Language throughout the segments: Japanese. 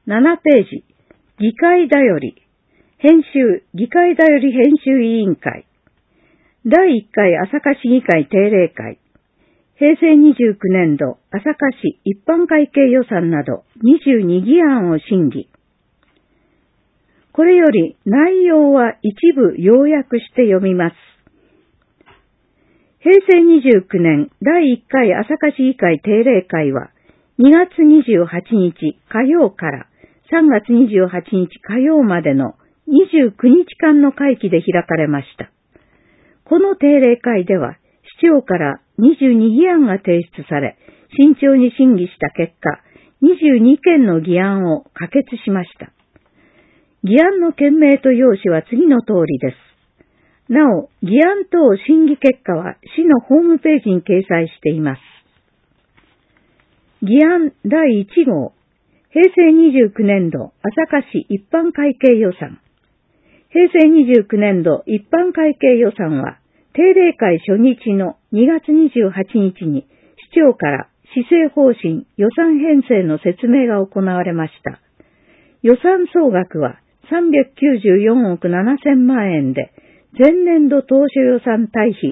7ページ、議会だより、議会だより編集委員会、第1回朝霞市議会定例会、平成29年度朝霞市一般会計予算など22議案を審議。これより内容は一部要約して読みます。平成29年第1回朝霞市議会定例会は2月28日火曜から3月28日火曜までの29日間の会期で開かれました。この定例会では市長から22議案が提出され、慎重に審議した結果、22件の議案を可決しました。議案の件名と要旨は次の通りです。なお、議案等審議結果は市のホームページに掲載しています。議案第1号、平成29年度朝霞市一般会計予算。平成29年度一般会計予算は、定例会初日の2月28日に市長から施政方針予算編成の説明が行われました。予算総額は394億7000万円で、前年度当初予算対比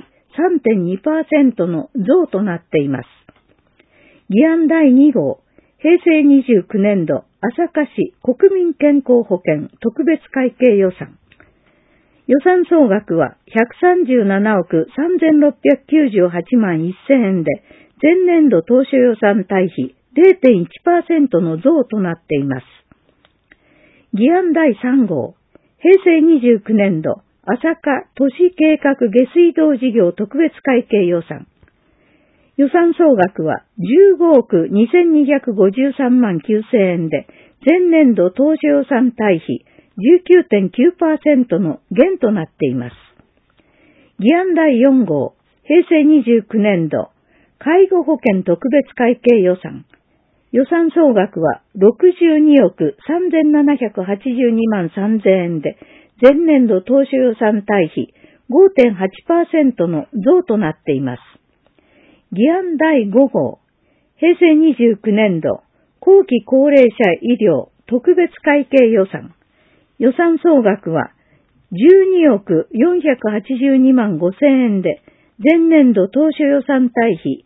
3.2% の増となっています。議案第2号、平成29年度朝霞市国民健康保険特別会計予算。予算総額は137億3698万1000円で、前年度当初予算対比 0.1% の増となっています。議案第3号、平成29年度朝霞都市計画下水道事業特別会計予算。予算総額は15億2253万9000円で、前年度当初予算対比 19.9% の減となっています。議案第4号、平成29年度介護保険特別会計予算。予算総額は62億3782万3000円で、前年度当初予算対比 5.8% の増となっています。議案第5号、平成29年度後期高齢者医療特別会計予算。予算総額は12億482万5000円で、前年度当初予算対比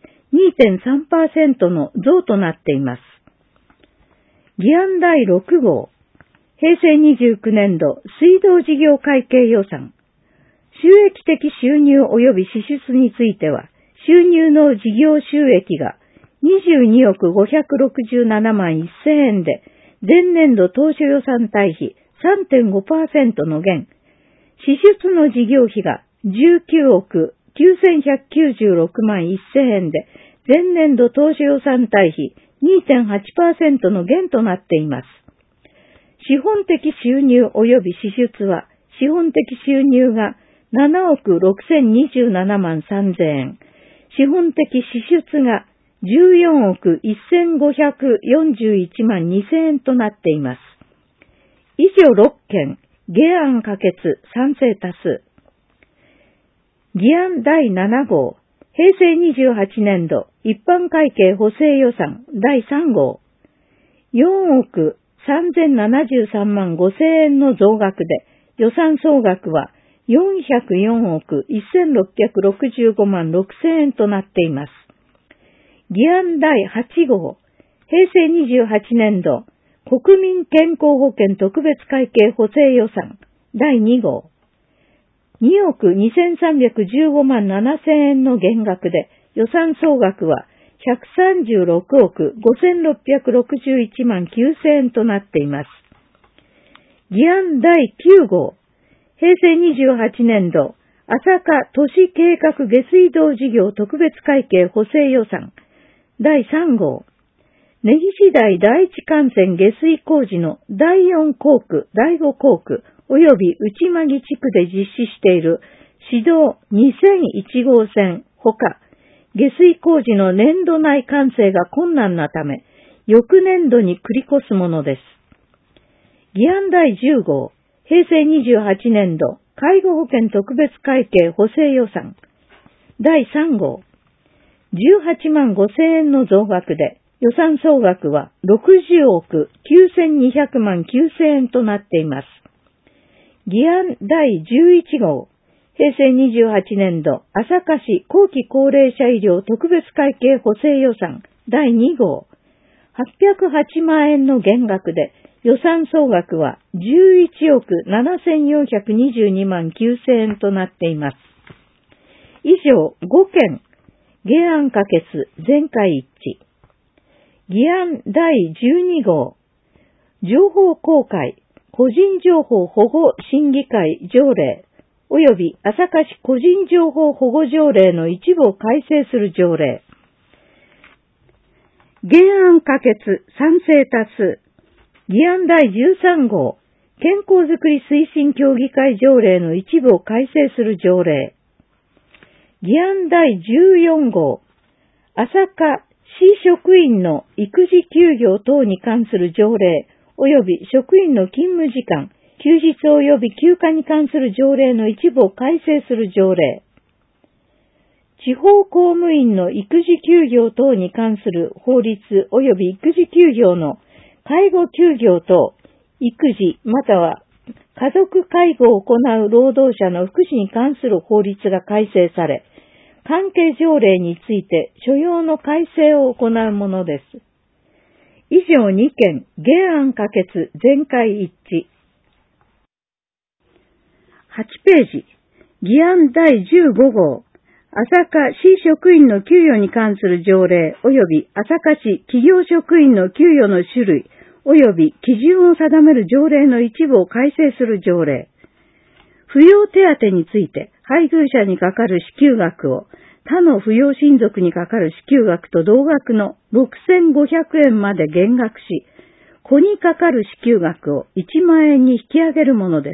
2.3% の増となっています。議案第6号、平成29年度水道事業会計予算。収益的収入及び支出については、収入の事業収益が22億567万1000円で、前年度当初予算対比 3.5% の減。支出の事業費が19億9196万1000円で、前年度当初予算対比 2.8% の減となっています。資本的収入及び支出は、資本的収入が7億6027万3000円、資本的支出が14億1541万2000円となっています。以上6件、議案可決、賛成多数。議案第7号、平成28年度一般会計補正予算第3号、4億3073万5000円の増額で、予算総額は404億1665万6000円となっています。議案第8号、平成28年度国民健康保険特別会計補正予算第2号、2億2315万7000円の減額で、予算総額は136億5661万9000円となっています。議案第9号、平成28年度朝霞都市計画下水道事業特別会計補正予算第3号、根岸台第一幹線下水工事の第4工区、第5工区及び内間木地区で実施している市道2001号線ほか、下水工事の年度内完成が困難なため、翌年度に繰り越すものです。議案第10号、平成28年度介護保険特別会計補正予算第3号、18万5000円の増額で、 予算総額は60億9200万9000円となっています。議案第11号、平成28年度朝霞市後期高齢者医療特別会計補正予算第2号、808万円の減額で予算総額は11億7422万9000円となっています。以上5件、原案可決、全会一致。議案第12号、情報公開、個人情報保護審議会条例及び朝霞市個人情報保護条例の一部を改正する条例。原案可決、賛成多数。議案第13号、健康づくり推進協議会条例の一部を改正する条例。議案第14号、朝霞市職員の育児休業等に関する条例及び職員の勤務時間、休日及び休暇に関する条例の一部を改正する条例。地方公務員の育児休業等に関する法律及び育児休業の介護休業等、育児または家族介護を行う労働者の福祉に関する法律が改正され、関係条例について所要の改正を行うものです。以上2件、原案可決、全会一致。8ページ、議案第15号、朝霞市職員の給与に関する条例及び朝霞市企業職員の給与の種類及び基準を定める条例の一部を改正する条例。扶養手当について配偶者にかかる支給額を他の扶養親族にかかる支給額と同額の6500円まで減額し、子にかかる支給額を1万円に引き上げるものです。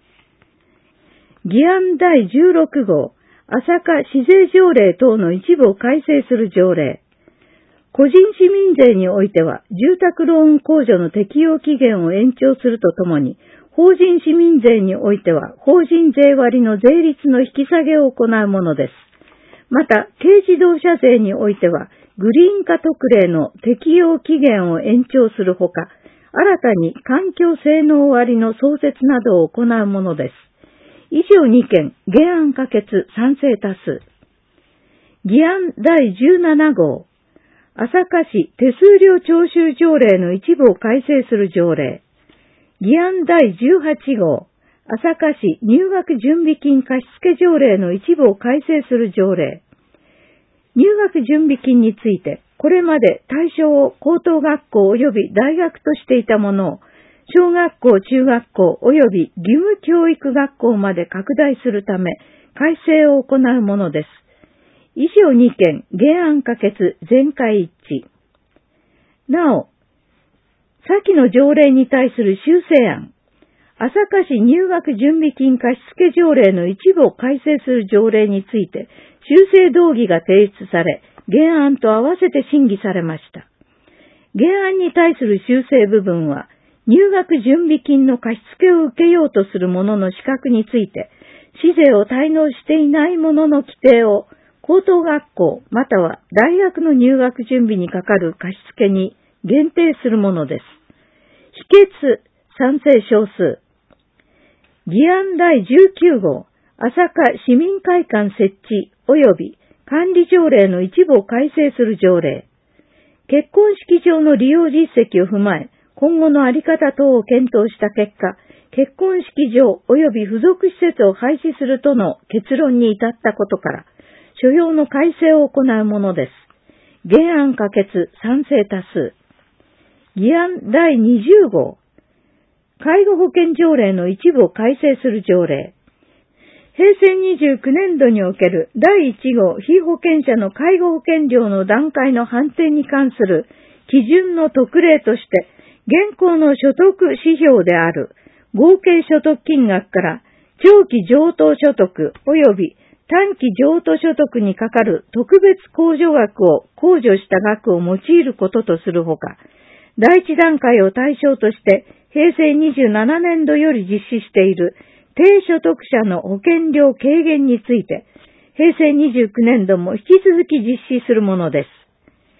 議案第16号、朝霞市税条例等の一部を改正する条例。個人市民税においては、住宅ローン控除の適用期限を延長するとともに、法人市民税においては、法人税割の税率の引き下げを行うものです。また、軽自動車税においては、グリーン化特例の適用期限を延長するほか、新たに環境性能割の創設などを行うものです。以上2件、原案可決、賛成多数。議案第17号、朝霞市手数料徴収条例の一部を改正する条例。議案第18号、朝霞市入学準備金貸付条例の一部を改正する条例。入学準備金について、これまで対象を高等学校及び大学としていたものを、小学校、中学校及び義務教育学校まで拡大するため、改正を行うものです。以上2件、原案可決、全会一致。なお、先の条例に対する修正案、朝霞市入学準備金貸付条例の一部を改正する条例について、修正動議が提出され、原案と合わせて審議されました。原案に対する修正部分は、入学準備金の貸付を受けようとする者の資格について、市税を滞納していない者の規定を、高等学校または大学の入学準備にかかる貸付に限定するものです。否決、賛成少数。議案第19号、朝霞市民会館設置及び管理条例の一部を改正する条例。結婚式場の利用実績を踏まえ、今後のあり方等を検討した結果、結婚式場及び付属施設を廃止するとの結論に至ったことから、所要の改正を行うものです。原案可決、賛成多数。議案第20号、介護保険条例の一部を改正する条例。平成29年度における第1号被保険者の介護保険料の段階の判定に関する基準の特例として、現行の所得指標である合計所得金額から長期譲渡所得及び短期譲渡所得にかかる特別控除額を控除した額を用いることとするほか、第一段階を対象として平成27年度より実施している低所得者の保険料軽減について、平成29年度も引き続き実施するものです。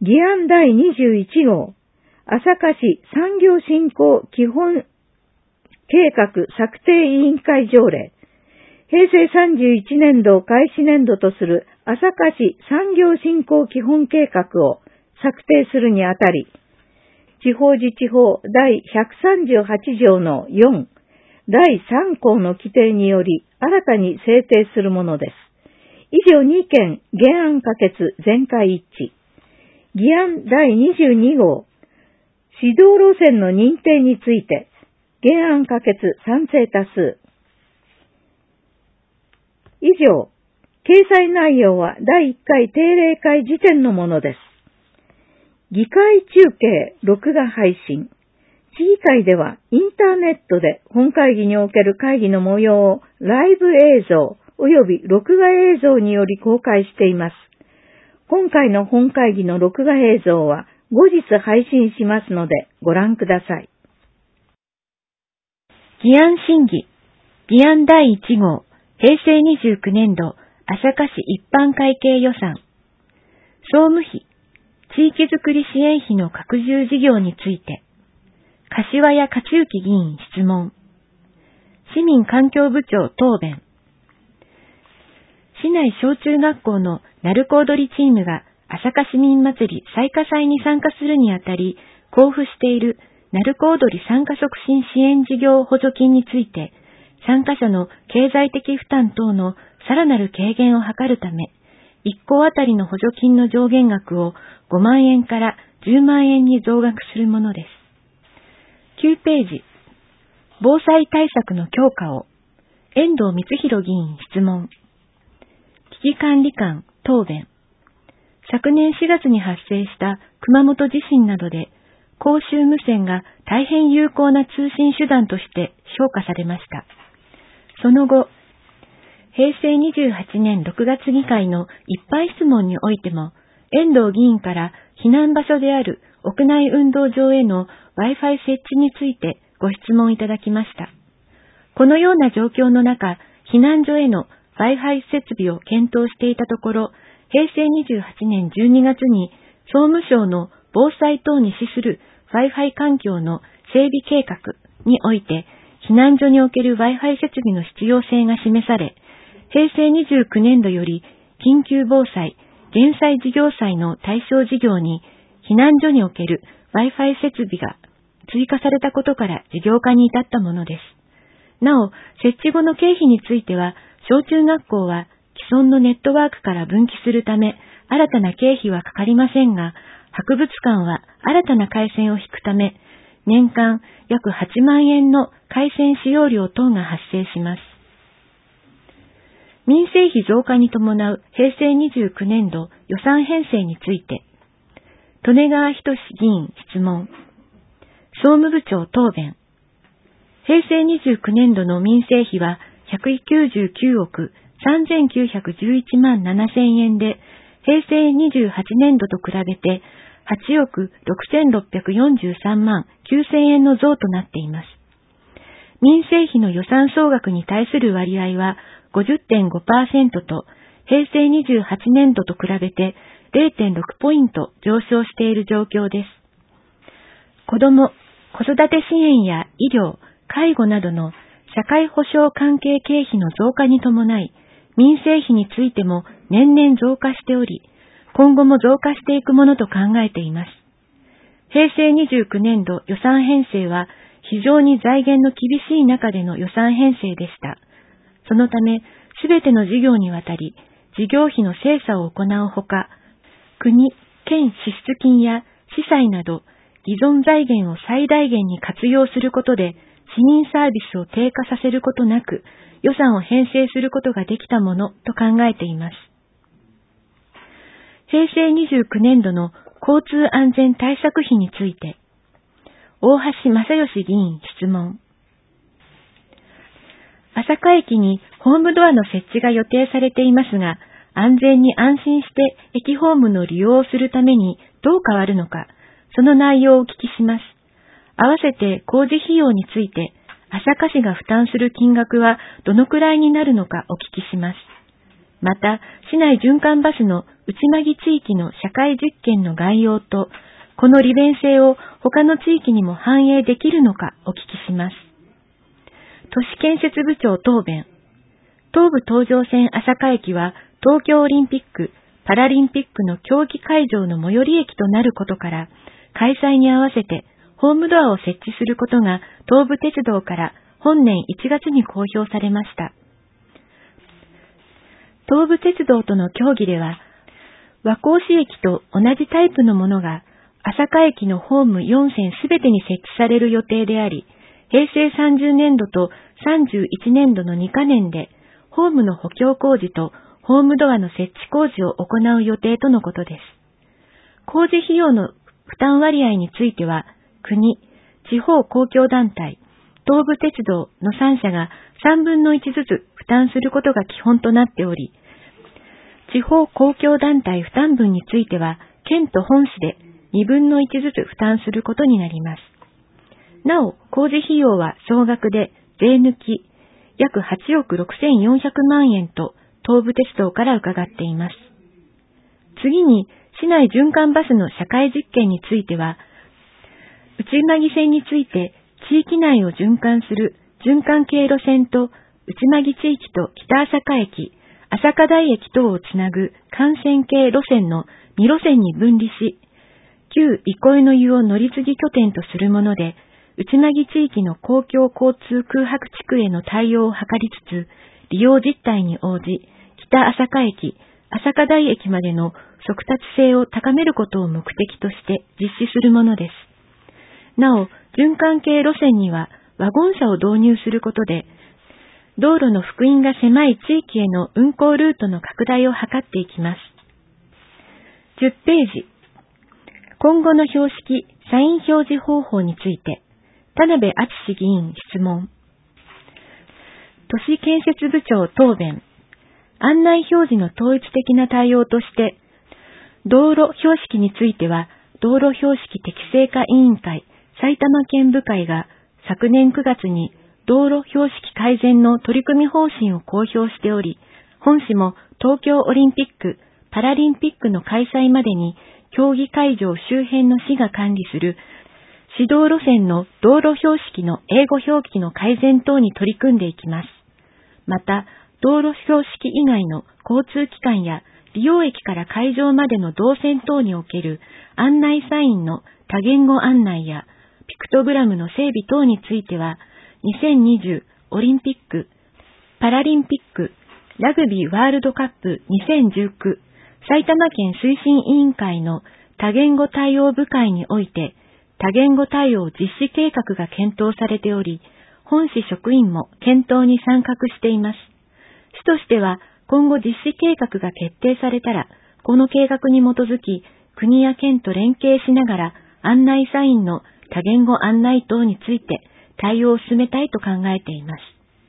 議案第21号、朝霞市産業振興基本計画策定委員会条例、平成31年度開始年度とする朝霞市産業振興基本計画を策定するにあたり、地方自治法第138条の4、第3項の規定により新たに制定するものです。以上2件原案可決全会一致。議案第22号、指導路線の認定について原案可決賛成多数。以上、掲載内容は第1回定例会時点のものです。議会中継、録画配信。市議会ではインターネットで本会議における会議の模様をライブ映像及び録画映像により公開しています。今回の本会議の録画映像は後日配信しますのでご覧ください。 議案審議。議案第1号。平成29年度朝霞市一般会計予算。総務費、地域づくり支援費の拡充事業について、柏谷克行議員質問。市民環境部長答弁。市内小中学校の鳴子踊りチームが朝霞市民祭り彩花祭に参加するにあたり、交付している鳴子踊り参加促進支援事業補助金について、参加者の経済的負担等のさらなる軽減を図るため、1校あたりの補助金の上限額を5万円から10万円に増額するものです。9ページ。防災対策の強化を。遠藤光弘議員質問。危機管理官答弁。昨年4月に発生した熊本地震などで、公衆無線が大変有効な通信手段として評価されました。その後、平成28年6月議会の一般質問においても、遠藤議員から避難場所である屋内運動場への Wi-Fi 設置についてご質問いただきました。このような状況の中、避難所への Wi-Fi 設備を検討していたところ、平成28年12月に総務省の防災等に資する Wi-Fi 環境の整備計画において、避難所における Wi-Fi 設備の必要性が示され、平成29年度より緊急防災・減災事業債の対象事業に避難所における Wi-Fi 設備が追加されたことから事業化に至ったものです。なお、設置後の経費については、小中学校は既存のネットワークから分岐するため、新たな経費はかかりませんが、博物館は新たな回線を引くため、年間約8万円の回線使用料等が発生します。民生費増加に伴う平成29年度予算編成について、利根川仁議員質問。総務部長答弁。平成29年度の民生費は199億3911万7000円で、平成28年度と比べて8億6643万9000円の増となっています。民生費の予算総額に対する割合は 50.5% と、平成28年度と比べて 0.6 ポイント上昇している状況です。子ども・子育て支援や医療・介護などの社会保障関係経費の増加に伴い、民生費についても年々増加しており、今後も増加していくものと考えています。平成29年度予算編成は非常に財源の厳しい中での予算編成でした。そのため、すべての事業にわたり、事業費の精査を行うほか、国、県支出金や司祭など、既存財源を最大限に活用することで、市民サービスを低下させることなく、予算を編成することができたものと考えています。平成29年度の交通安全対策費について、大橋正義議員質問。朝霞駅にホームドアの設置が予定されていますが、安全に安心して駅ホームの利用をするためにどう変わるのか、その内容をお聞きします。合わせて工事費用について、朝霞市が負担する金額はどのくらいになるのかお聞きします。また、市内循環バスの内間木地域の社会実験の概要と、この利便性を他の地域にも反映できるのかお聞きします。都市建設部長答弁。東武東上線朝霞駅は東京オリンピック・パラリンピックの競技会場の最寄り駅となることから、開催に合わせてホームドアを設置することが東武鉄道から本年1月に公表されました。東武鉄道との協議では、和光市駅と同じタイプのものが朝霞駅のホーム4線すべてに設置される予定であり、平成30年度と31年度の2か年で、ホームの補強工事とホームドアの設置工事を行う予定とのことです。工事費用の負担割合については、国、地方公共団体、東武鉄道の3社が3分の1ずつ負担することが基本となっており、地方公共団体負担分については、県と本市で2分の1ずつ負担することになります。なお、工事費用は総額で税抜き約8億6400万円と東武鉄道から伺っています。次に、市内循環バスの社会実験については、内間木線について地域内を循環する循環経路線と内間木地域と北朝霞駅、朝霞台駅等をつなぐ幹線系路線の2路線に分離し、旧憩いの湯を乗り継ぎ拠点とするもので、内間木地域の公共交通空白地区への対応を図りつつ、利用実態に応じ、北朝霞駅、朝霞台駅までの速達性を高めることを目的として実施するものです。なお、循環系路線にはワゴン車を導入することで、道路の幅員が狭い地域への運行ルートの拡大を図っていきます。10ページ。今後の標識、サイン表示方法について、田辺敦議員質問。都市建設部長答弁。案内表示の統一的な対応として、道路標識については、道路標識適正化委員会、埼玉県部会が昨年9月に道路標識改善の取り組み方針を公表しており、本市も東京オリンピック・パラリンピックの開催までに競技会場周辺の市が管理する指導路線の道路標識の英語表記の改善等に取り組んでいきます。また、道路標識以外の交通機関や利用駅から会場までの動線等における案内サインの多言語案内やピクトグラムの整備等については、2020オリンピック、パラリンピック、ラグビーワールドカップ2019埼玉県推進委員会の多言語対応部会において、多言語対応実施計画が検討されており、本市職員も検討に参画しています。市としては、今後実施計画が決定されたら、この計画に基づき、国や県と連携しながら、案内サインの多言語案内等について対応を進めたいと考えています。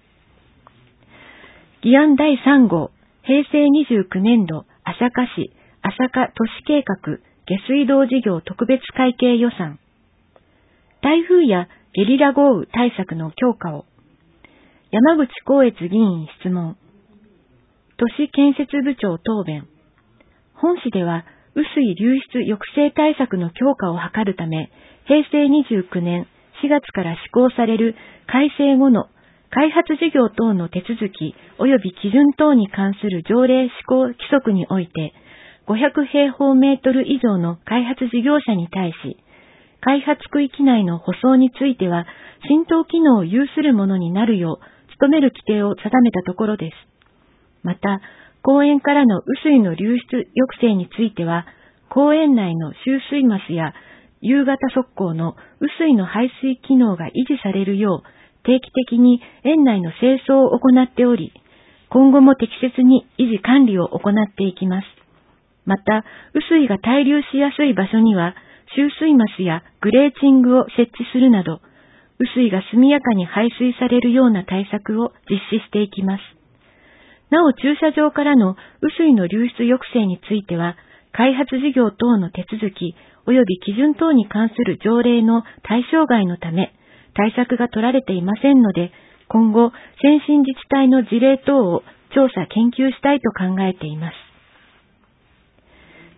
議案第3号、平成29年度朝霞市朝霞都市計画下水道事業特別会計予算。台風やゲリラ豪雨対策の強化を。山口光悦議員質問。都市建設部長答弁。本市では、雨水流出抑制対策の強化を図るため、平成29年4月から施行される改正後の開発事業等の手続き及び基準等に関する条例施行規則において、500平方メートル以上の開発事業者に対し、開発区域内の舗装については、浸透機能を有するものになるよう努める規定を定めたところです。また、公園からの雨水の流出抑制については、公園内の集水マスや夕方側溝の雨水の排水機能が維持されるよう、定期的に園内の清掃を行っており、今後も適切に維持管理を行っていきます。また、雨水が滞留しやすい場所には、集水マスやグレーチングを設置するなど、雨水が速やかに排水されるような対策を実施していきます。なお、駐車場からの雨水の流出抑制については、開発事業等の手続き及び基準等に関する条例の対象外のため、対策が取られていませんので、今後、先進自治体の事例等を調査研究したいと考えています。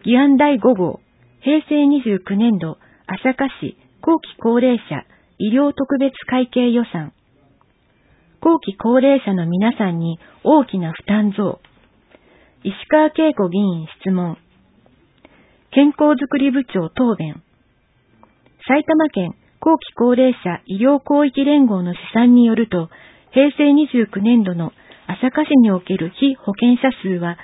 議案第5号、平成29年度、朝霞市後期高齢者医療特別会計予算。後期高齢者の皆さんに大きな負担増。石川恵子議員質問。健康づくり部長答弁。埼玉県後期高齢者医療広域連合の試算によると、平成29年度の朝霞市における被保険者数は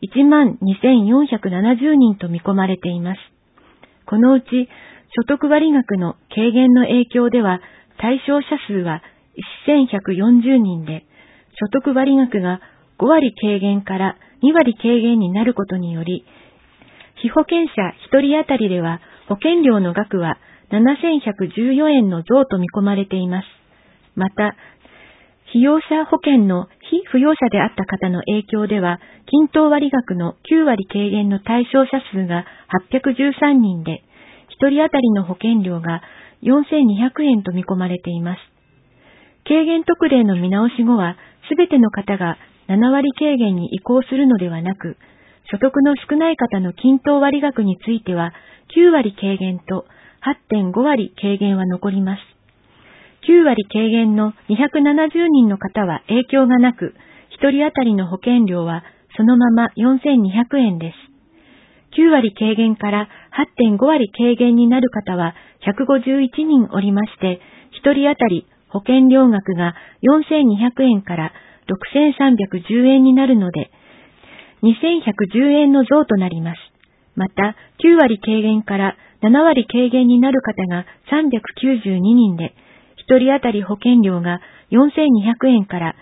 12,470人と見込まれています。このうち所得割額の軽減の影響では対象者数は1,140人で、所得割額が5割軽減から2割軽減になることにより、被保険者1人当たりでは保険料の額は7,114円の増と見込まれています。また、被用者保険の被扶養者であった方の影響では、均等割額の9割軽減の対象者数が813人で、1人当たりの保険料が4,200円と見込まれています。軽減特例の見直し後は、すべての方が7割軽減に移行するのではなく、所得の少ない方の均等割額については、9割軽減と 8.5 割軽減は残ります。9割軽減の270人の方は影響がなく、1人当たりの保険料はそのまま4,200円です。9割軽減から 8.5 割軽減になる方は151人おりまして、1人当たり保険料額が4,200円から6,310円になるので、2,110円の増となります。また、9割軽減から7割軽減になる方が392人で、1人当たり保険料が4,200円から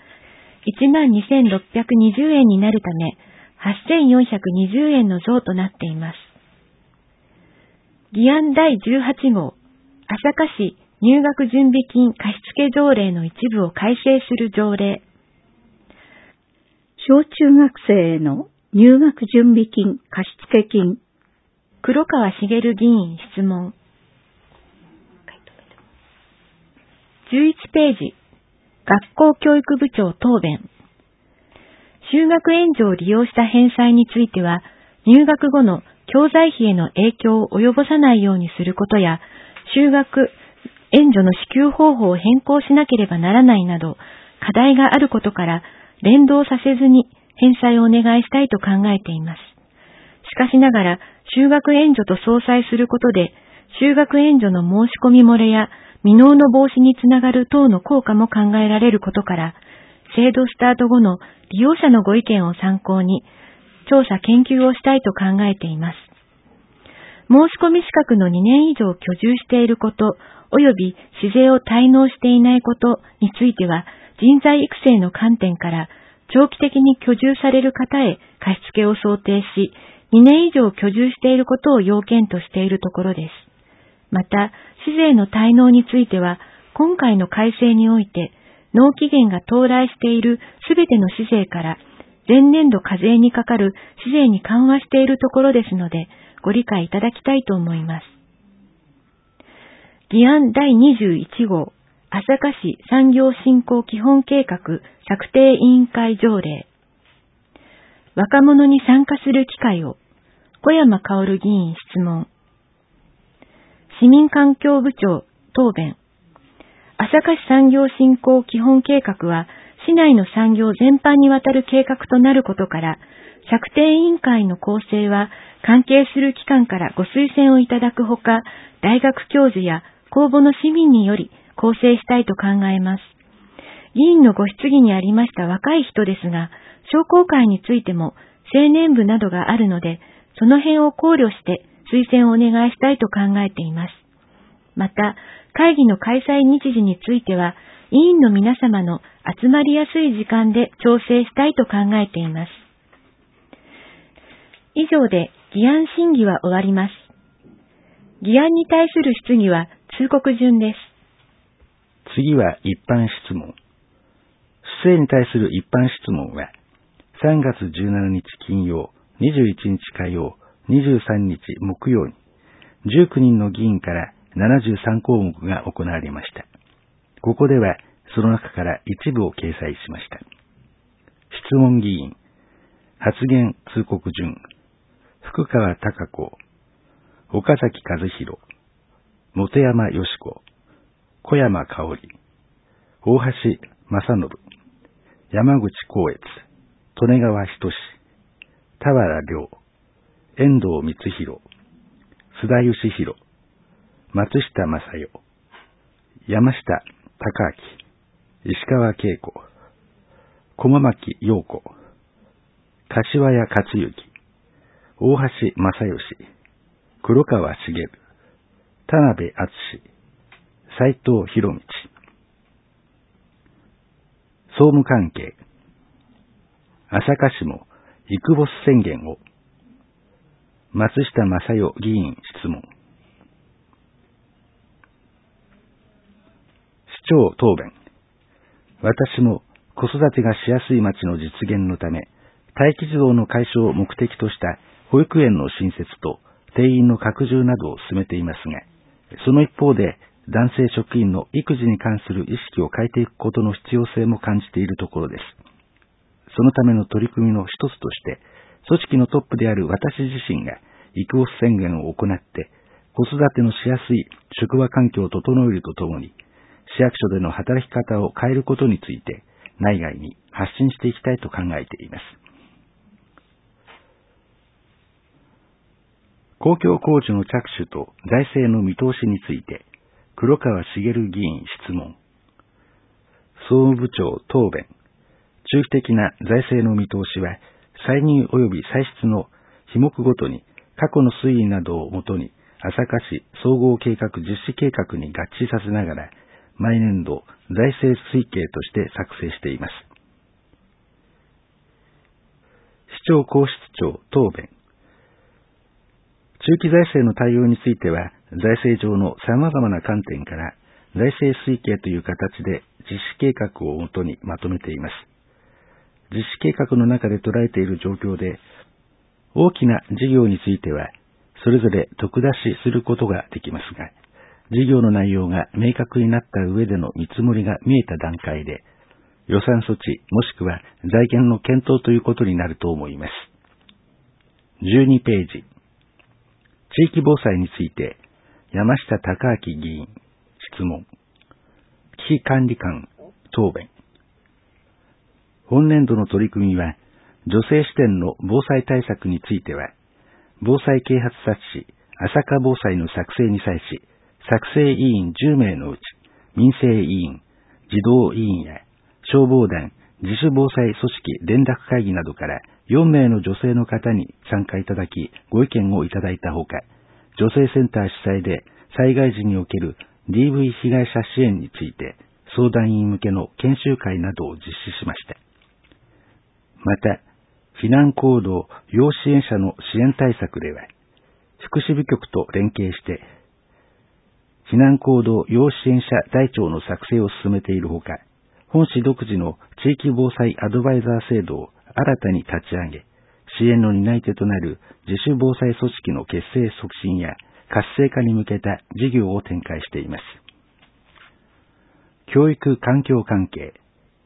12,620円になるため、8,420円の増となっています。議案第18号、朝霞市入学準備金貸付条例の一部を改正する条例。 小中学生への入学準備金貸付金。 黒川茂議員質問。11ページ、学校教育部長答弁。就学援助を利用した返済については、入学後の教材費への影響を及ぼさないようにすることや、就学援助の支給方法を変更しなければならないなど、課題があることから、連動させずに返済をお願いしたいと考えています。しかしながら、就学援助と相殺することで、就学援助の申し込み漏れや未納の防止につながる等の効果も考えられることから、制度スタート後の利用者のご意見を参考に、調査研究をしたいと考えています。申し込み資格の2年以上居住していること、及び市税を滞納していないことについては、人材育成の観点から、長期的に居住される方へ貸付を想定し、2年以上居住していることを要件としているところです。また、市税の滞納については、今回の改正において、納期限が到来しているすべての市税から、前年度課税にかかる市税に緩和しているところですので、ご理解いただきたいと思います。議案第21号、朝霞市産業振興基本計画策定委員会条例。若者に参加する機会を、小山薫議員質問。市民環境部長答弁。朝霞市産業振興基本計画は、市内の産業全般にわたる計画となることから、策定委員会の構成は、関係する機関からご推薦をいただくほか、大学教授や公募の市民により構成したいと考えます。議員のご質疑にありました若い人ですが、商工会についても青年部などがあるので、その辺を考慮して推薦をお願いしたいと考えています。また、会議の開催日時については、委員の皆様の集まりやすい時間で調整したいと考えています。以上で議案審議は終わります。議案に対する質疑は通告順です。 次は一般質問。市政に対する一般質問は、3月17日金曜、21日火曜、23日木曜に、19人の議員から73項目が行われました。ここでは、その中から一部を掲載しました。質問議員、発言通告順、 福川貴子、岡崎和弘、本山よし子、小山香織、大橋正信、山口光悦、利根川仁志、田原良、遠藤光弘、須田義弘、松下正代、山下隆明、石川恵子、駒巻陽子、柏谷克行、大橋正義、黒川茂、田辺敦、斉藤博道。総務関係、朝霞市もイクボス宣言を。松下正代議員質問。市長答弁。私も子育てがしやすい町の実現のため、待機児童の解消を目的とした保育園の新設と定員の拡充などを進めていますが、その一方で男性職員の育児に関する意識を変えていくことの必要性も感じているところです。そのための取り組みの一つとして、組織のトップである私自身がイクボス宣言を行って、子育てのしやすい職場環境を整えるとともに、市役所での働き方を変えることについて、内外に発信していきたいと考えています。公共工事の着手と財政の見通しについて、黒川茂議員質問。総務部長答弁。中期的な財政の見通しは、歳入及び歳出の費目ごとに過去の推移などをもとに、朝霞市総合計画実施計画に合致させながら、毎年度財政推計として作成しています。市長皇室長答弁。中期財政の対応については、財政上の様々な観点から、財政推計という形で実施計画をもとにまとめています。実施計画の中で捉えている状況で、大きな事業については、それぞれ特出しすることができますが、事業の内容が明確になった上での見積もりが見えた段階で、予算措置もしくは財源の検討ということになると思います。12ページ。地域防災について、山下隆明議員、質問。危機管理官、答弁。本年度の取り組みは、女性視点の防災対策については、防災啓発冊子、朝霞防災の作成に際し、作成委員10名のうち、民生委員、児童委員や消防団、自主防災組織連絡会議などから4名の女性の方に参加いただき、ご意見をいただいたほか、女性センター主催で災害時における DV 被害者支援について相談員向けの研修会などを実施しました。また、避難行動要支援者の支援対策では、福祉部局と連携して、避難行動要支援者台帳の作成を進めているほか、本市独自の地域防災アドバイザー制度を新たに立ち上げ、支援の担い手となる自主防災組織の結成促進や活性化に向けた事業を展開しています。教育環境関係。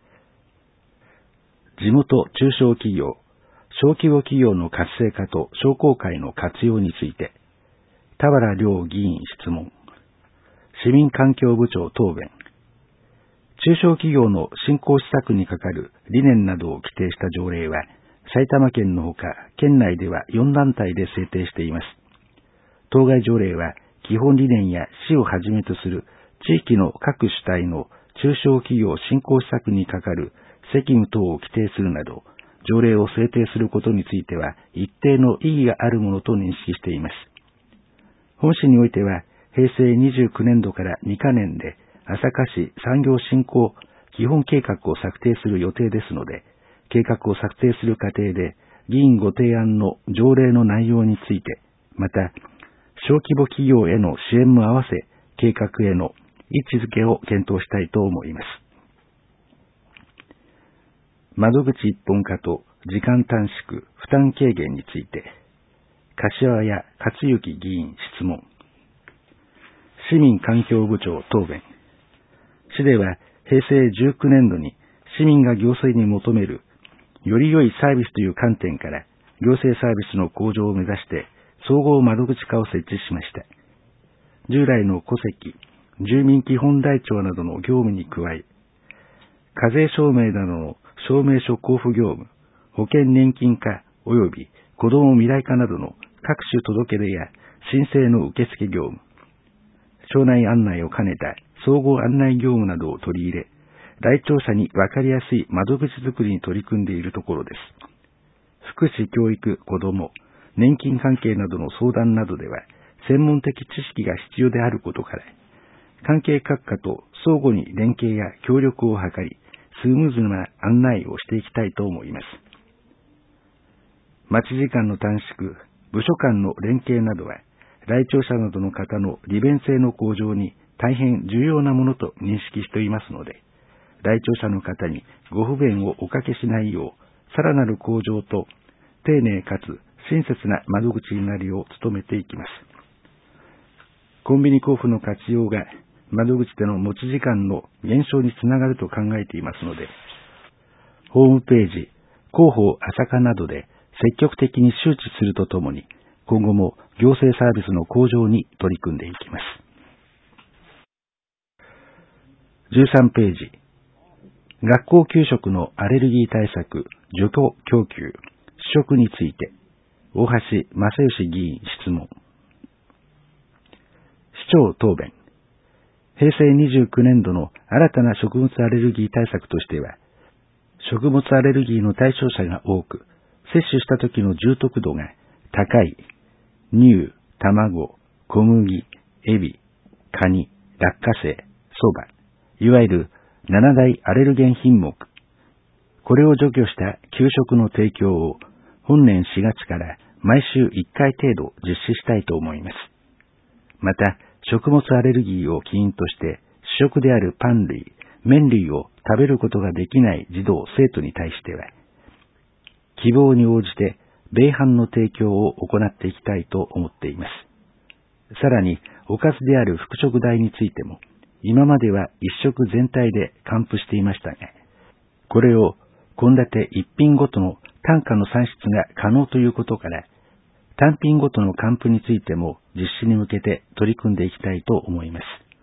地元中小企業、小規模企業の活性化と商工会の活用について、田原良議員質問。市民環境部長答弁。中小企業の振興施策にかかる理念などを規定した条例は、埼玉県のほか県内では4団体で制定しています。当該条例は基本理念や市をはじめとする地域の各主体の中小企業振興施策にかかる責務等を規定するなど、条例を制定することについては一定の意義があるものと認識しています。本市においては、平成29年度から2カ年で朝霞市産業振興基本計画を策定する予定ですので、計画を策定する過程で議員ご提案の条例の内容について、また小規模企業への支援も合わせ、計画への位置づけを検討したいと思います。窓口一本化と時間短縮、負担軽減について、柏谷克行議員質問。市民環境部長答弁。市では平成19年度に市民が行政に求めるより良いサービスという観点から行政サービスの向上を目指して総合窓口課を設置しました。従来の戸籍、住民基本台帳などの業務に加え、課税証明などの証明書交付業務、保険年金課及び子ども未来課などの各種届出や申請の受付業務、町内案内を兼ねた総合案内業務などを取り入れ、来庁者に分かりやすい窓口作りに取り組んでいるところです。福祉、教育、子ども、年金関係などの相談などでは、専門的知識が必要であることから、関係各課と相互に連携や協力を図り、スムーズな案内をしていきたいと思います。待ち時間の短縮、部署間の連携などは、来庁者などの方の利便性の向上に大変重要なものと認識していますので、来庁者の方にご不便をおかけしないよう、さらなる向上と丁寧かつ親切な窓口になるよう努めていきます。コンビニ交付の活用が窓口での持ち時間の減少につながると考えていますので、ホームページ、広報朝霞などで積極的に周知するとともに、今後も行政サービスの向上に取り組んでいきます。13ページ、学校給食のアレルギー対策、除去供給、試食について、大橋正義議員質問。市長答弁。平成29年度の新たな食物アレルギー対策としては、食物アレルギーの対象者が多く、摂取した時の重篤度が高い乳、卵、小麦、エビ、カニ、落花生、そば、いわゆる7大アレルゲン品目、これを除去した給食の提供を本年4月から毎週1回程度実施したいと思います。また、食物アレルギーを起因として主食であるパン類、麺類を食べることができない児童・生徒に対しては、希望に応じて米飯の提供を行っていきたいと思っています。さらに、おかずである副食代についても、今までは一食全体で還付していましたが、これを献立一品ごとの単価の算出が可能ということから、単品ごとの還付についても実施に向けて取り組んでいきたいと思います。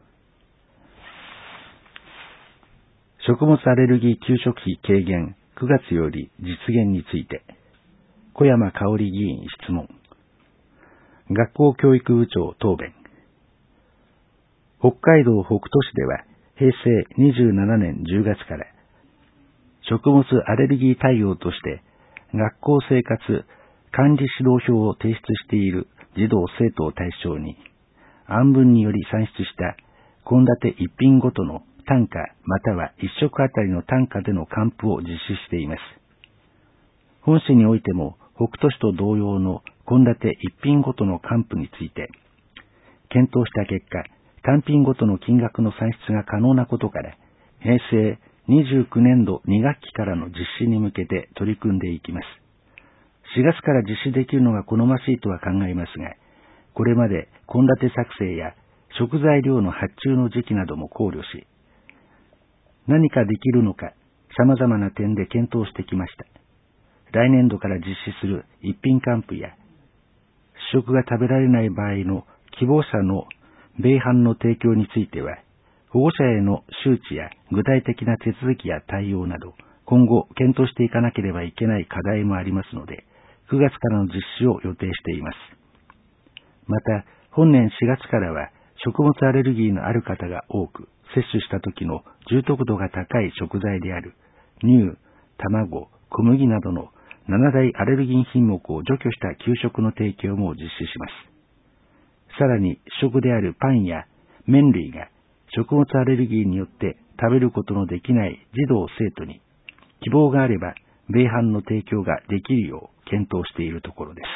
食物アレルギー給食費軽減9月より実現について、小山香織議員質問。学校教育部長答弁。北海道北斗市では平成27年10月から食物アレルギー対応として学校生活管理指導表を提出している児童生徒を対象に案文により算出した献立一品ごとの単価または一食あたりの単価での還付を実施しています。本市においても北斗市と同様の献立一品ごとの還付について検討した結果、単品ごとの金額の算出が可能なことから、平成29年度2学期からの実施に向けて取り組んでいきます。4月から実施できるのが好ましいとは考えますが、これまで献立作成や食材料の発注の時期なども考慮し、何かできるのか様々な点で検討してきました。来年度から実施する一品還付や、試食が食べられない場合の希望者の米飯の提供については、保護者への周知や具体的な手続きや対応など、今後検討していかなければいけない課題もありますので、9月からの実施を予定しています。また、本年4月からは、食物アレルギーのある方が多く、摂取した時の重篤度が高い食材である乳、卵、小麦などの7大アレルギー品目を除去した給食の提供も実施します。さらに主食であるパンや麺類が食物アレルギーによって食べることのできない児童生徒に希望があれば米飯の提供ができるよう検討しているところです。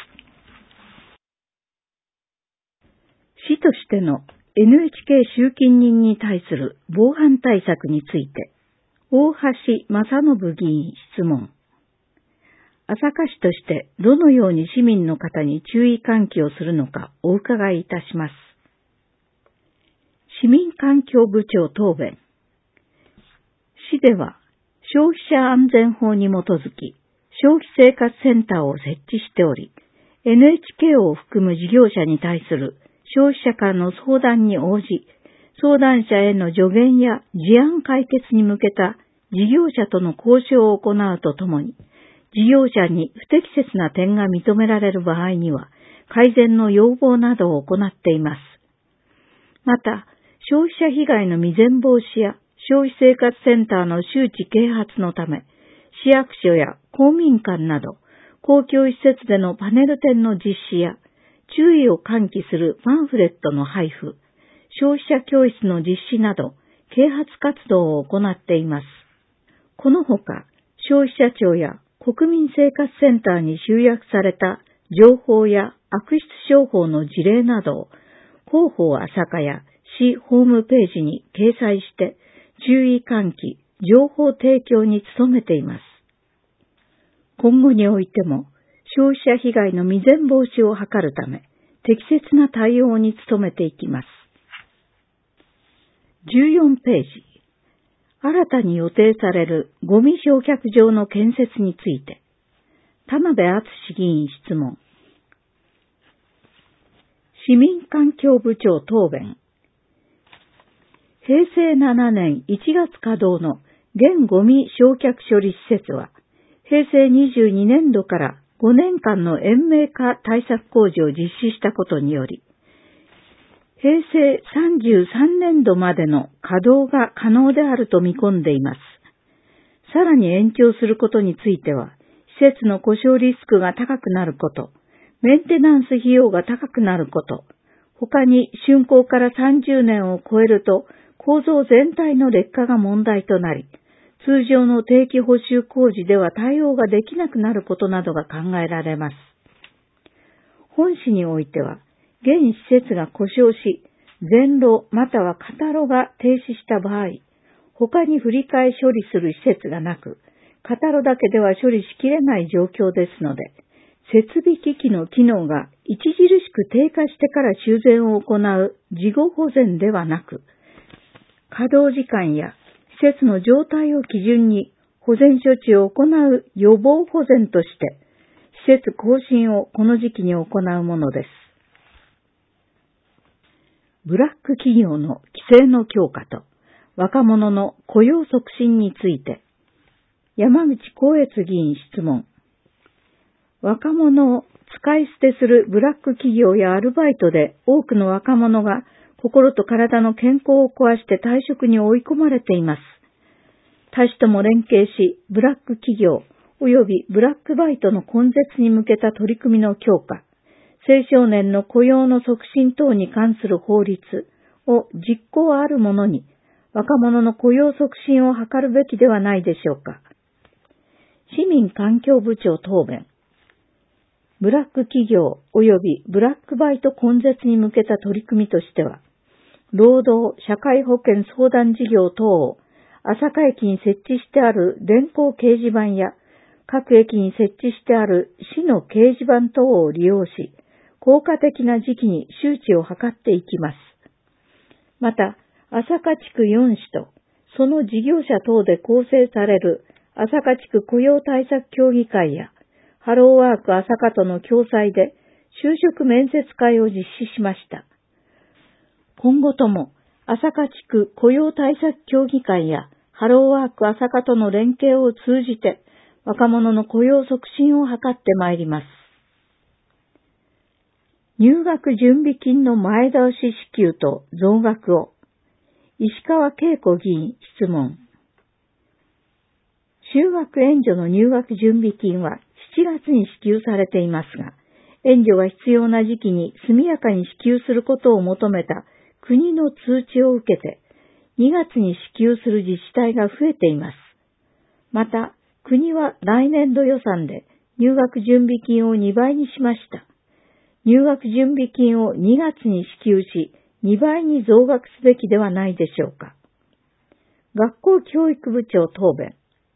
市としての NHK 集金人に対する防犯対策について、大橋正信議員質問。朝霞市としてどのように市民の方に注意喚起をするのかお伺いいたします。市民環境部長答弁。市では消費者安全法に基づき、 消費生活センターを設置しており、NHK を含む事業者に対する消費者間の相談に応じ、相談者への助言や事案解決に向けた事業者との交渉を行うとともに、事業者に不適切な点が認められる場合には、改善の要望などを行っています。また、消費者被害の未然防止や消費生活センターの周知啓発のため、市役所や公民館など、公共施設でのパネル展の実施や、注意を喚起するパンフレットの配布、消費者教室の実施など、啓発活動を行っています。このほか、消費者庁や国民生活センターに集約された情報や悪質商法の事例などを、広報朝霞や市ホームページに掲載して、注意喚起、情報提供に努めています。今後においても、消費者被害の未然防止を図るため、適切な対応に努めていきます。14ページ。新たに予定されるゴミ焼却場の建設について、田辺敦議員質問。市民環境部長答弁。平成7年1月稼働の現ゴミ焼却処理施設は、平成22年度から5年間の延命化対策工事を実施したことにより、平成33年度までの稼働が可能であると見込んでいます。さらに延長することについては、施設の故障リスクが高くなること、メンテナンス費用が高くなること、他に竣工から30年を超えると構造全体の劣化が問題となり、通常の定期補修工事では対応ができなくなることなどが考えられます。本市においては、現施設が故障し、全炉または片炉が停止した場合、他に振り替え処理する施設がなく、片炉だけでは処理しきれない状況ですので、設備機器の機能が著しく低下してから修繕を行う事後保全ではなく、稼働時間や施設の状態を基準に保全処置を行う予防保全として、施設更新をこの時期に行うものです。ブラック企業の規制の強化と若者の雇用促進について、山口孝越議員質問。若者を使い捨てするブラック企業やアルバイトで多くの若者が心と体の健康を壊して退職に追い込まれています。他市とも連携し、ブラック企業及びブラックバイトの根絶に向けた取り組みの強化、青少年の雇用の促進等に関する法律を実効あるものに、若者の雇用促進を図るべきではないでしょうか。市民環境部長答弁。ブラック企業及びブラックバイト根絶に向けた取り組みとしては、労働社会保険相談事業等を朝霞駅に設置してある電光掲示板や各駅に設置してある市の掲示板等を利用し、効果的な時期に周知を図っていきます。また、朝霞地区4市とその事業者等で構成される朝霞地区雇用対策協議会やハローワーク朝霞との共催で就職面接会を実施しました。今後とも朝霞地区雇用対策協議会やハローワーク朝霞との連携を通じて若者の雇用促進を図ってまいります。入学準備金の前倒し支給と増額を、石川恵子議員質問。就学援助の入学準備金は7月に支給されていますが、援助が必要な時期に速やかに支給することを求めた国の通知を受けて、2月に支給する自治体が増えています。また、国は来年度予算で入学準備金を2倍にしました。入学準備金を2月に支給し、2倍に増額すべきではないでしょうか。学校教育部長答弁。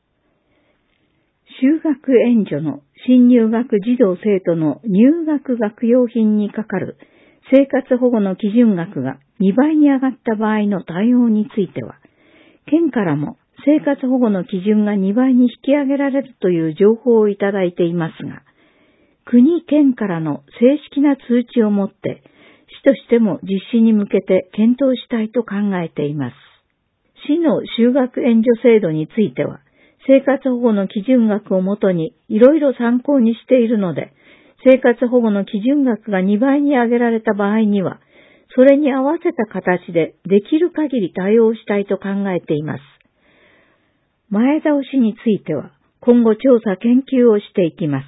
就学援助の新入学児童生徒の入学学用品にかかる生活保護の基準額が2倍に上がった場合の対応については、県からも生活保護の基準が2倍に引き上げられるという情報をいただいていますが、国・県からの正式な通知をもって、市としても実施に向けて検討したいと考えています。市の就学援助制度については、生活保護の基準額をもとにいろいろ参考にしているので、生活保護の基準額が2倍に上げられた場合には、それに合わせた形でできる限り対応したいと考えています。前倒しについては、今後調査研究をしていきます。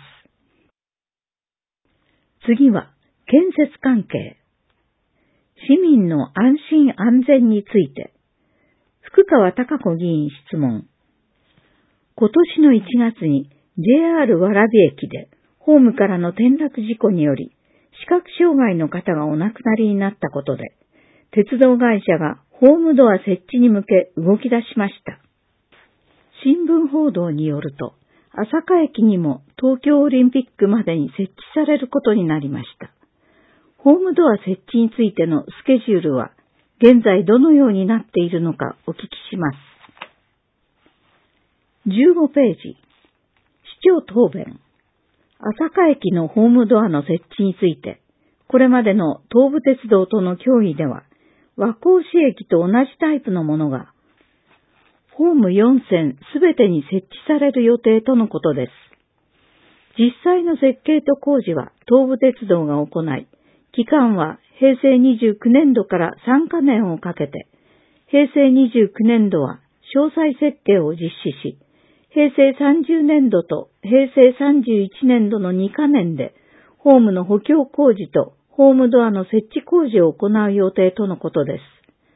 次は、建設関係。市民の安心安全について、福川貴子議員質問。今年の1月に JR 蕨駅でホームからの転落事故により視覚障害の方がお亡くなりになったことで、鉄道会社がホームドア設置に向け動き出しました。新聞報道によると、朝霞駅にも東京オリンピックまでに設置されることになりました。ホームドア設置についてのスケジュールは現在どのようになっているのかお聞きします。15ページ。市長答弁。朝霞駅のホームドアの設置について、これまでの東武鉄道との協議では、和光市駅と同じタイプのものが、ホーム4線すべてに設置される予定とのことです。実際の設計と工事は東武鉄道が行い、期間は平成29年度から3カ年をかけて、平成29年度は詳細設計を実施し、平成30年度と平成31年度の2カ年で、ホームの補強工事とホームドアの設置工事を行う予定とのことです。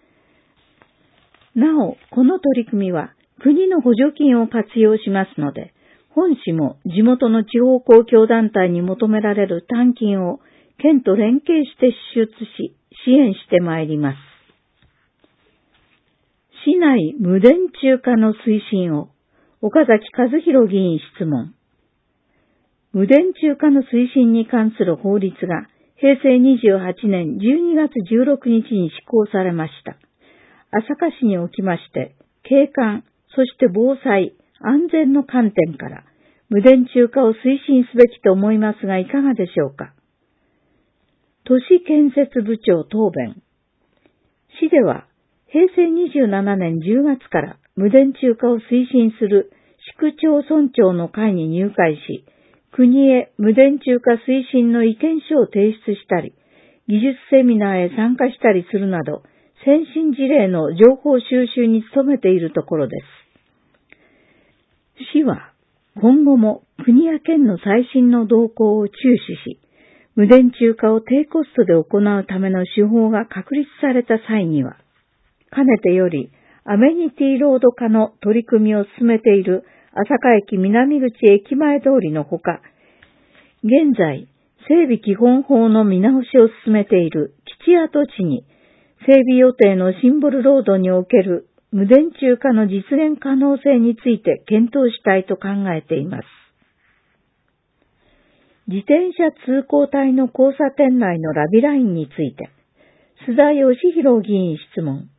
なお、この取り組みは国の補助金を活用しますので、本市も地元の地方公共団体に求められる単金を県と連携して支出し、支援してまいります。市内無電柱化の推進を、岡崎和弘議員質問。無電柱化の推進に関する法律が平成28年12月16日に施行されました。朝霞市におきまして、景観、そして防災、安全の観点から無電柱化を推進すべきと思いますがいかがでしょうか。都市建設部長答弁。市では平成27年10月から無電柱化を推進する市区町村長の会に入会し、国へ無電柱化推進の意見書を提出したり、技術セミナーへ参加したりするなど、先進事例の情報収集に努めているところです。市は今後も国や県の最新の動向を注視し、無電柱化を低コストで行うための手法が確立された際には、かねてよりアメニティロード化の取り組みを進めている朝霞駅南口駅前通りのほか、現在整備基本法の見直しを進めている基地跡地に整備予定のシンボルロードにおける無電柱化の実現可能性について検討したいと考えています。自転車通行帯の交差点内のラビラインについて、須田義弘議員質問。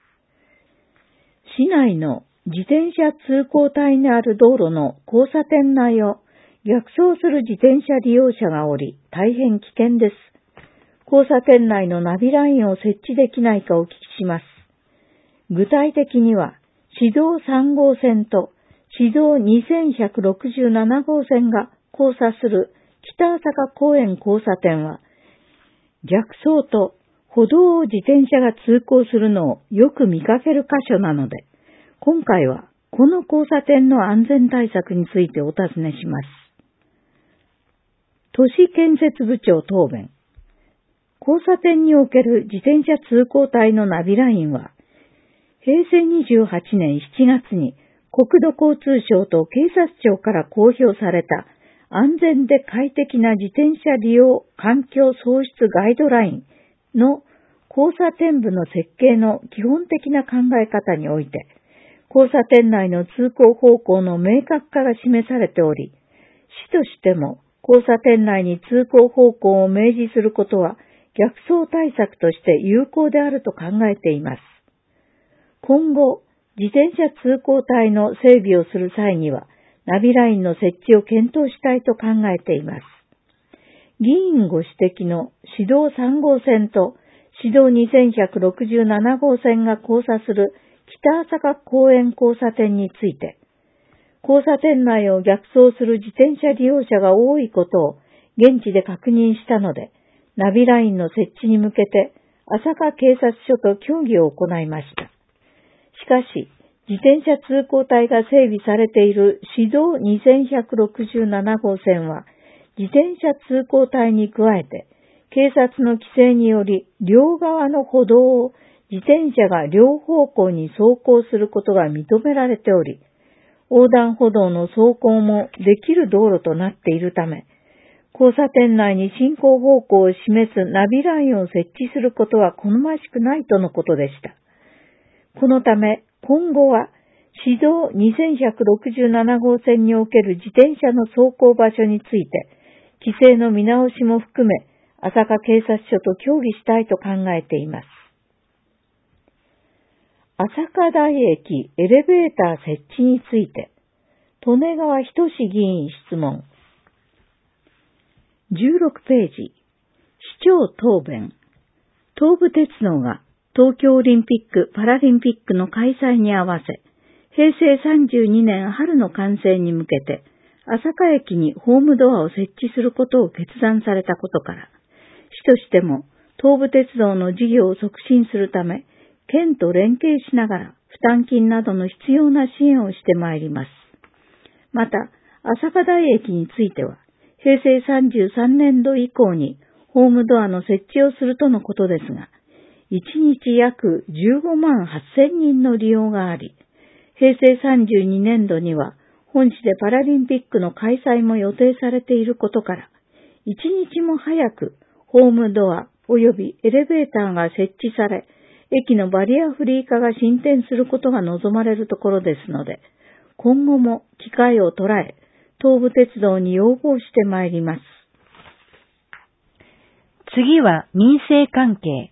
市内の自転車通行帯にある道路の交差点内を逆走する自転車利用者がおり、大変危険です。交差点内のナビラインを設置できないかお聞きします。具体的には、市道3号線と市道2167号線が交差する北朝霞公園交差点は、逆走と歩道を自転車が通行するのをよく見かける箇所なので、今回はこの交差点の安全対策についてお尋ねします。都市建設部長答弁。交差点における自転車通行帯のナビラインは、平成28年7月に国土交通省と警察庁から公表された安全で快適な自転車利用環境創出ガイドラインの交差点部の設計の基本的な考え方において、交差点内の通行方向の明確化が示されており、市としても交差点内に通行方向を明示することは逆走対策として有効であると考えています。今後、 自転車通行帯の整備をする際には、ナビラインの設置を検討したいと考えています。議員ご指摘の市道3号線と市道2167号線が交差する北朝霞公園交差点について、交差点内を逆走する自転車利用者が多いことを現地で確認したので、ナビラインの設置に向けて朝霞警察署と協議を行いました。しかし、自転車通行帯が整備されている市道2167号線は、自転車通行帯に加えて、警察の規制により両側の歩道を自転車が両方向に走行することが認められており、横断歩道の走行もできる道路となっているため、交差点内に進行方向を示すナビラインを設置することは好ましくないとのことでした。このため、今後は市道2167号線における自転車の走行場所について、規制の見直しも含め、朝霞警察署と協議したいと考えています。朝霞台駅エレベーター設置について、利根川仁議員質問。16ページ、市長答弁。東武鉄道が東京オリンピック・パラリンピックの開催に合わせ、平成32年春の完成に向けて、朝霞駅にホームドアを設置することを決断されたことから、市としても東武鉄道の事業を促進するため、県と連携しながら負担金などの必要な支援をしてまいります。また、朝霞台駅については、平成33年度以降にホームドアの設置をするとのことですが、1日約15万8000人の利用があり、平成32年度には本市でパラリンピックの開催も予定されていることから、1日も早くホームドア及びエレベーターが設置され、駅のバリアフリー化が進展することが望まれるところですので、今後も機会を捉え、東武鉄道に要望してまいります。 次は民生関係。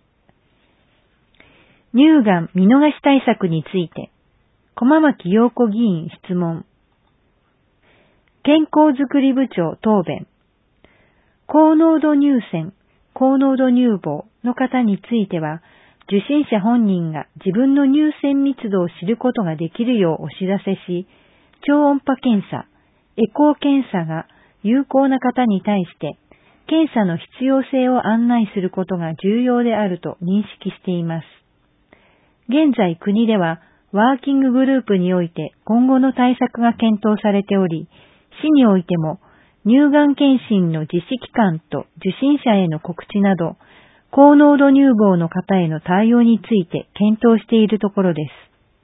乳がん見逃し対策について、駒牧陽子議員質問。健康づくり部長答弁。高濃度乳腺、高濃度乳房の方については、受診者本人が自分の乳腺密度を知ることができるようお知らせし、超音波検査、エコー検査が有効な方に対して、検査の必要性を案内することが重要であると認識しています。現在国ではワーキンググループにおいて今後の対策が検討されており、市においても乳がん検診の実施期間と受診者への告知など、高濃度乳房の方への対応について検討しているところです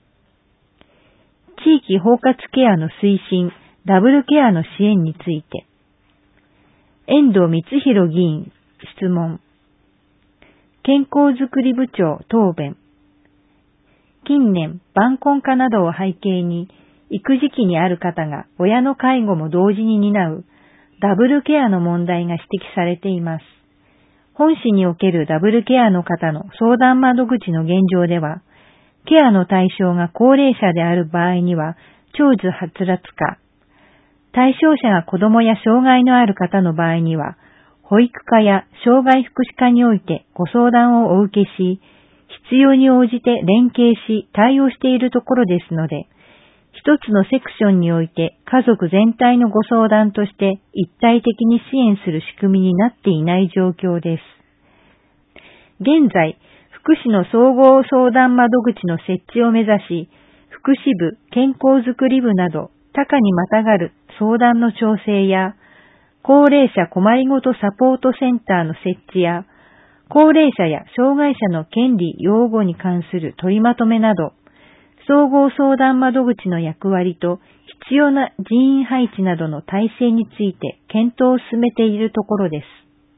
。地域包括ケアの推進、ダブルケアの支援について、遠藤光弘議員質問。健康づくり部長答弁。近年、晩婚化などを背景に、育児期にある方が親の介護も同時に担うダブルケアの問題が指摘されています。本市におけるダブルケアの方の相談窓口の現状では、ケアの対象が高齢者である場合には、長寿はつらつか、対象者が子供や障害のある方の場合には、保育課や障害福祉課においてご相談をお受けし、必要に応じて連携し対応しているところですので、一つのセクションにおいて家族全体のご相談として一体的に支援する仕組みになっていない状況です。現在、福祉の総合相談窓口の設置を目指し、福祉部、健康づくり部など多岐にまたがる相談の調整や、高齢者困りごとサポートセンターの設置や、高齢者や障害者の権利擁護に関する取りまとめなど、総合相談窓口の役割と必要な人員配置などの体制について検討を進めているところです。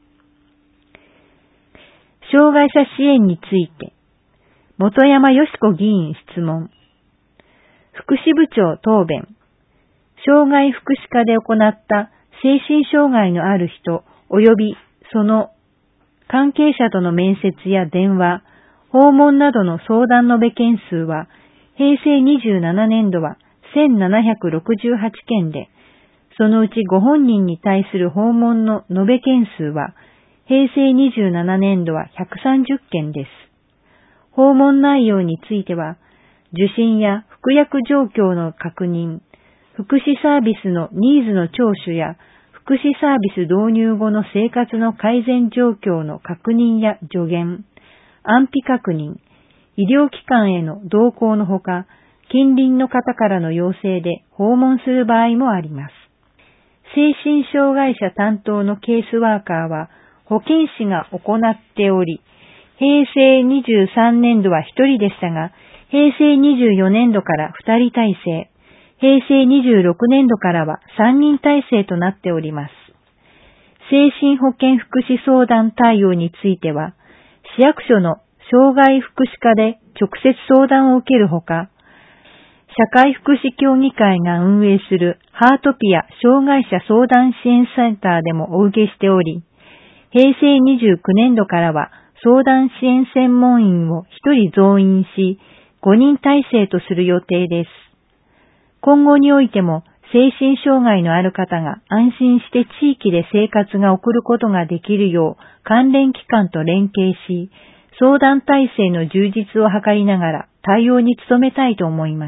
障害者支援について、本山よし子議員質問。福祉部長答弁。障害福祉課で行った精神障害のある人及びその関係者との面接や電話、訪問などの相談のべ件数は平成27年度は1768件で、そのうちご本人に対する訪問の延べ件数は、平成27年度は130件です。訪問内容については、受診や服薬状況の確認、福祉サービスのニーズの聴取や、福祉サービス導入後の生活の改善状況の確認や助言、安否確認、医療機関への同行のほか、近隣の方からの要請で訪問する場合もあります。精神障害者担当のケースワーカーは保健師が行っており、平成23年度は1人でしたが、平成24年度から2人体制、平成26年度からは3人体制となっております。精神保健福祉相談対応については、市役所の障害福祉課で直接相談を受けるほか、社会福祉協議会が運営するハートピア障害者相談支援センターでもお受けしており、平成29年度からは相談支援専門員を1人増員し、5人体制とする予定です。今後においても精神障害のある方が安心して地域で生活が送ることができるよう関連機関と連携し、相談体制の充実を図りながら対応に努めたいと思います。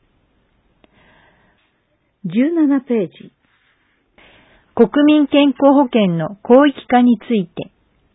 17ページ。 国民健康保険の広域化について。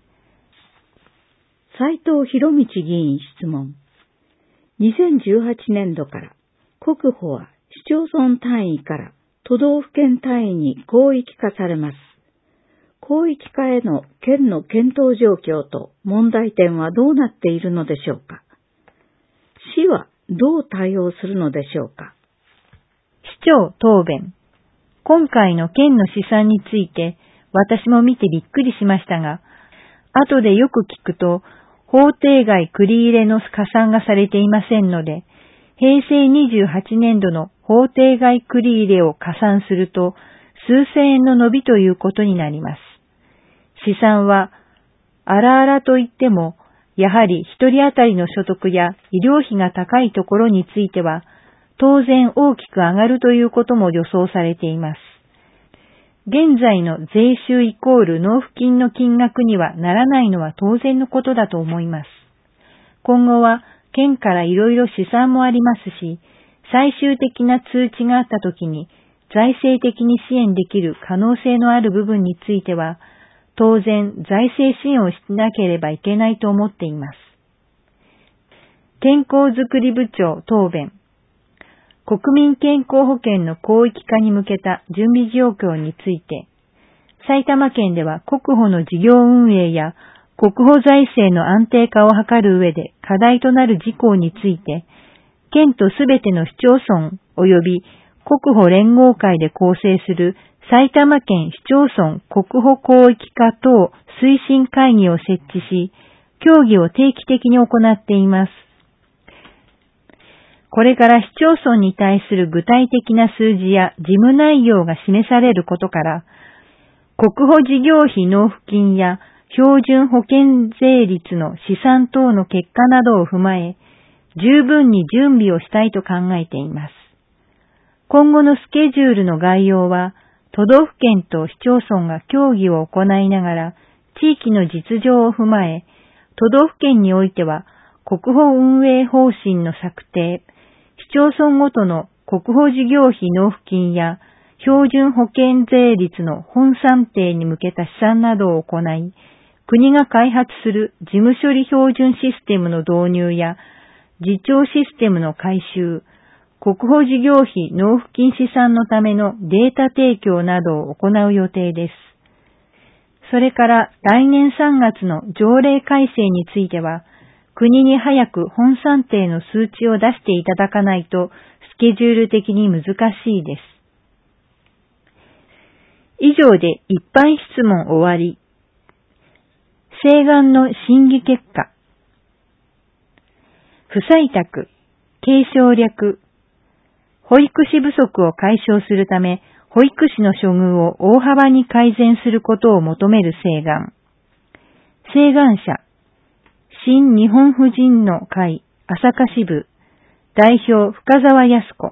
斉藤博道議員質問。2018年度から国保は市町村単位から都道府県単位に広域化されます。広域化への県の検討状況と問題点はどうなっているのでしょうか。市はどう対応するのでしょうか。 市長答弁。今回の県の試算について私も見てびっくりしましたが、後でよく聞くと法定外繰り入れの加算がされていませんので、平成28年度の法定外繰り入れを加算すると数千円の伸びということになります。試算は荒々といっても、やはり一人当たりの所得や医療費が高いところについては、当然大きく上がるということも予想されています。現在の税収イコール納付金の金額にはならないのは当然のことだと思います。今後は県からいろいろ試算もありますし、最終的な通知があったときに財政的に支援できる可能性のある部分については、当然財政支援をしなければいけないと思っています。健康づくり部長答弁。国民健康保険の広域化に向けた準備状況について、埼玉県では国保の事業運営や国保財政の安定化を図る上で課題となる事項について、県とすべての市町村及び国保連合会で構成する埼玉県市町村国保広域化等推進会議を設置し、協議を定期的に行っています。これから市町村に対する具体的な数字や事務内容が示されることから、国保事業費納付金や標準保険税率の試算等の結果などを踏まえ、十分に準備をしたいと考えています。今後のスケジュールの概要は、都道府県と市町村が協議を行いながら、地域の実情を踏まえ、都道府県においては、国保運営方針の策定、市町村ごとの国保事業費納付金や標準保険税率の本算定に向けた試算などを行い、国が開発する事務処理標準システムの導入や、自徴システムの改修、国保事業費納付金試算のためのデータ提供などを行う予定です。それから来年3月の条例改正については、国に早く本算定の数値を出していただかないとスケジュール的に難しいです。以上で一般質問終わり。請願の審議結果。不採択、継承略。保育士不足を解消するため、保育士の処遇を大幅に改善することを求める請願。請願者。新日本婦人の会朝霞支部代表深澤康子。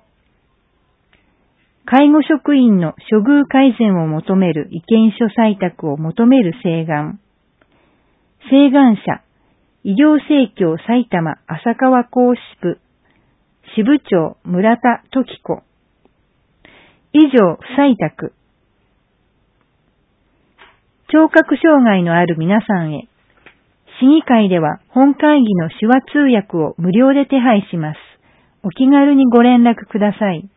介護職員の処遇改善を求める意見書採択を求める請願。請願者、医療生協埼玉浅川港支部、支部長村田時子。以上、不採択。聴覚障害のある皆さんへ、市議会では本会議の手話通訳を無料で手配します。お気軽にご連絡ください。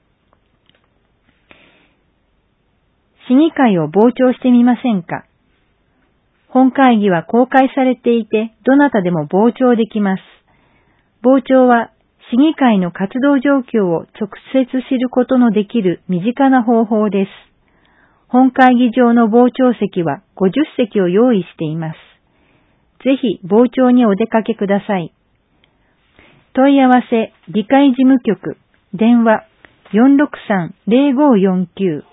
市議会を傍聴してみませんか？本会議は公開されていて、どなたでも傍聴できます。傍聴は、市議会の活動状況を直接知ることのできる身近な方法です。本会議場の傍聴席は50席を用意しています。ぜひ傍聴にお出かけください。問い合わせ、議会事務局、電話 463-0549。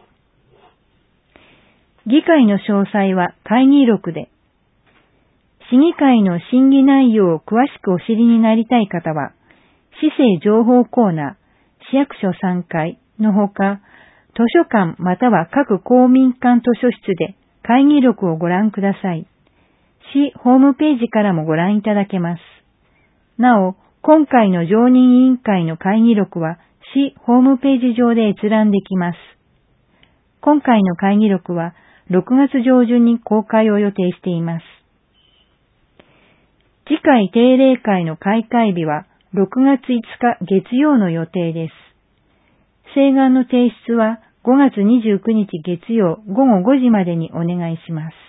議会の詳細は会議録で。市議会の審議内容を詳しくお知りになりたい方は、市政情報コーナー、市役所3階のほか、図書館または各公民館図書室で会議録をご覧ください。市ホームページからもご覧いただけます。なお、今回の常任委員会の会議録は市ホームページ上で閲覧できます。今回の会議録は6月上旬に公開を予定しています。次回定例会の開会日は6月5日月曜の予定です。請願の提出は5月29日月曜午後5時までにお願いします。